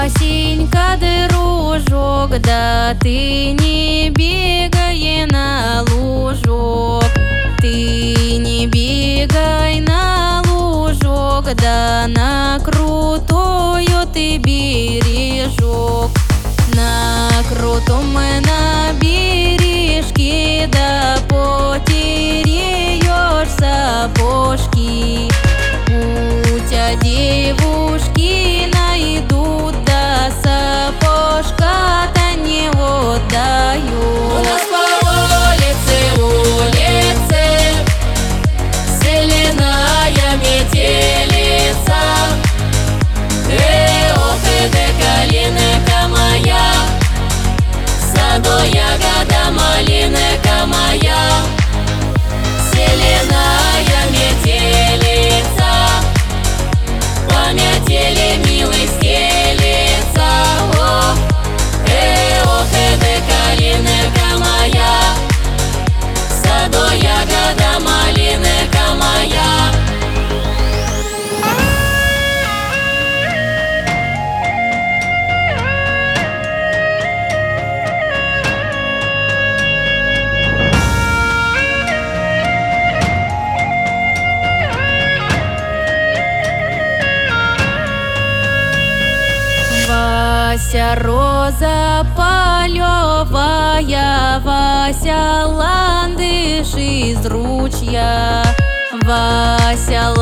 Васенька, дружок, да ты не бегай на лужок. Ты не бегай на лужок, да на крутую ты бережок. На крутом на бережке, да потеряешь сапожки. Путя девушки найдут, да сапожка-то не отдают. У нас по улице зеленая метелица. Ох, да калинка моя, в саду ягода малинка моя. Зеленая метелица, по метели милый стелится. Ох, да калинка моя, в саду ягода малинка моя. Вася роза полевая, Вася ландыш из ручья. Вася